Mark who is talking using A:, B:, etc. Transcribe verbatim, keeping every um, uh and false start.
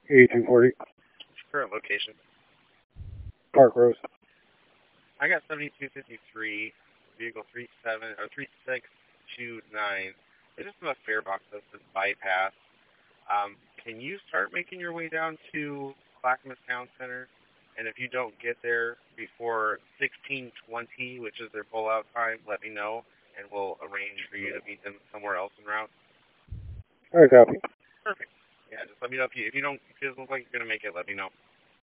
A: eighty-two forty.
B: Current location.
A: Park Rose.
B: I got seventy-two fifty-three, vehicle three seven or three six two nine. It's just about fare box that's this bypass. Um, can you start making your way down to Clackamas Town Center? And if you don't get there before sixteen twenty, which is their pull-out time, let me know, and we'll arrange for you to meet them somewhere else en route.
A: All right, copy.
B: Perfect. Yeah, just let me know if you if you don't if it doesn't look like you're gonna make it. Let me know.